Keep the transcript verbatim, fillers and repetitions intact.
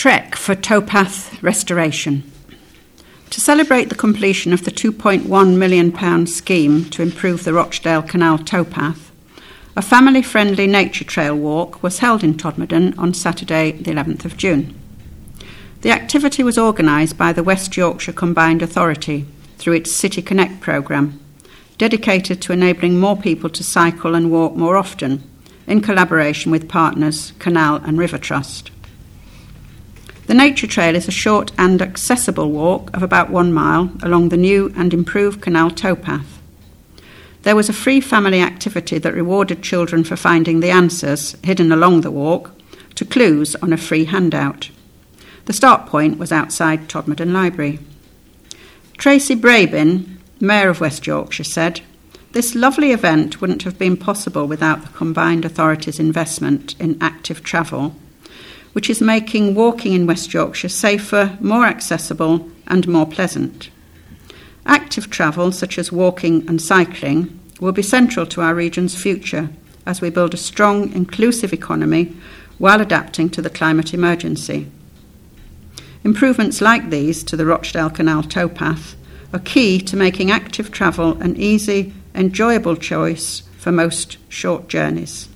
Trek for towpath restoration. To celebrate the completion of the two point one million pounds scheme to improve the Rochdale Canal towpath, a family-friendly nature trail walk was held in Todmorden on Saturday the eleventh of June. The activity was organised by the West Yorkshire Combined Authority through its City Connect programme, dedicated to enabling more people to cycle and walk more often, in collaboration with partners Canal and River Trust. The nature trail is a short and accessible walk of about one mile along the new and improved canal towpath. There was a free family activity that rewarded children for finding the answers, hidden along the walk, to clues on a free handout. The start point was outside Todmorden Library. Tracy Brabin, Mayor of West Yorkshire, said, "This lovely event wouldn't have been possible without the Combined Authority's investment in active travel, which is making walking in West Yorkshire safer, more accessible and more pleasant. Active travel, such as walking and cycling, will be central to our region's future as we build a strong, inclusive economy while adapting to the climate emergency. Improvements like these to the Rochdale Canal towpath are key to making active travel an easy, enjoyable choice for most short journeys."